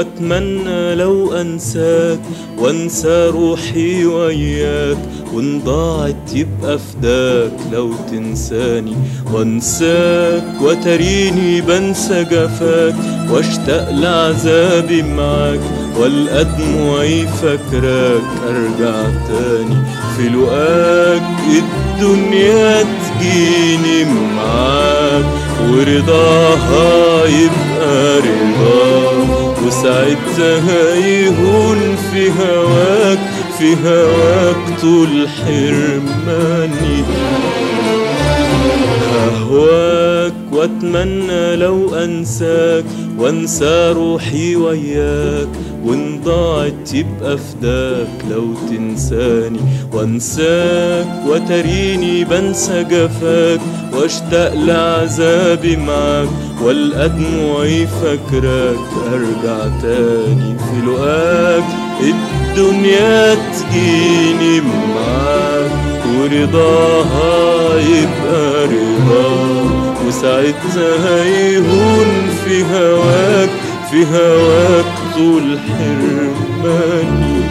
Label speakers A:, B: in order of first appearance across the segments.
A: واتمنى لو انساك وانسى روحي وياك، وان ضاعت يبقى فداك لو تنساني وانساك، وتريني بنسى جفاك واشتاق لعذابي معاك، والقى دموعي فاكراك ارجع تاني في لقاك. الدنيا تجيني معاك ورضاها يبقى رضاك، وساعتها يهون في هواك، في هواك طول حرماني. أهواك واتمنى لو أنساك وانسى روحي وياك، وان ضاعت يبقى فداك لو تنساني وانساك، وتريني بنسى جفاك واشتاق لعذابي معاك، والقى دموعي فاكراك ارجع تاني في لقاك. الدنيا تجيني معاك ورضاها يبقى رضاك، وساعتها يهون في هواك، في هواك طول حرماني.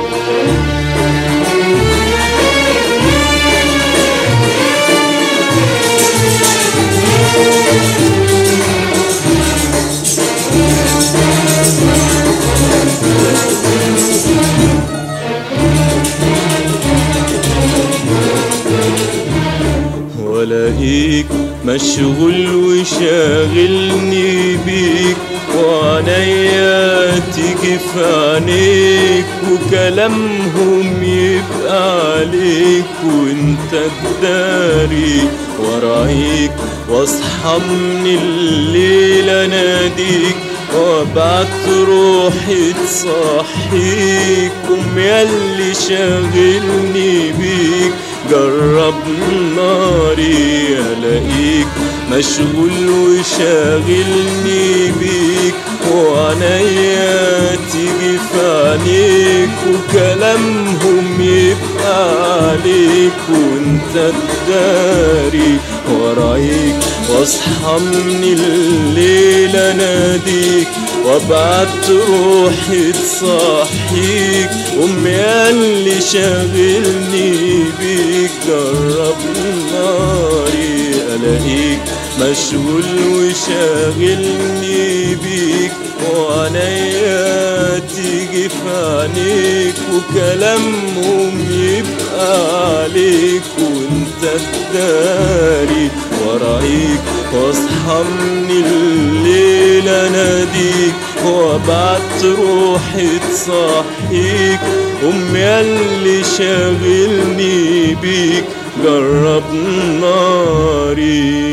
A: ولاقيك مشغول وشاغلني بيك، وعنيا تيجي في عينيك، وكلامهم يبقى عليك وانت تداري، ورايك واصحى من الليل اناديك، وابعت روحي تصحيك. قوم ياللي شاغلني بيك جرب ناري، الاقيك مشغول وشاغلني بيك، وعنيا تيجي في عينيك، وكلامهم يبقى عليك وانت تداري، ورايك واصحى من الليل اناديك، وابعت روحي تصحيك. قوم ياللي شاغلني بيك جرب ناري، الاقيك مشغول وشاغلني بيك، وعنيا تيجي في عينيك، وكلامهم يبقى عليك وانت تداري، ورايك واصحى من الليل اناديك، وابعت روحي تصحيك. قوم ياللي شاغلني بيك جرب ناري.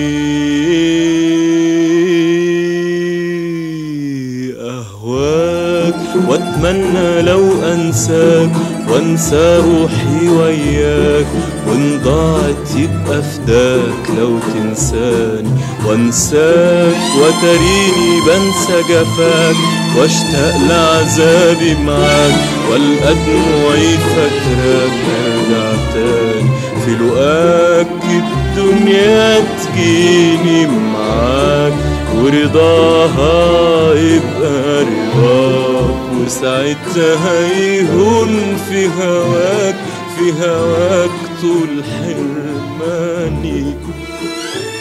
A: أهواك واتمنى لو أنساك وانسى روحي وياك، وان ضاعت يبقى فداك لو تنساني وانساك، وتريني بنسى جفاك واشتاق لعذابي معاك، والقى دموعي فاكراك ارجع تاني في لقاك. الدنيا تجيني معاك ورضاها يبقى رضاك، وساعتها يهون في هواك، في هواك طول حرماني.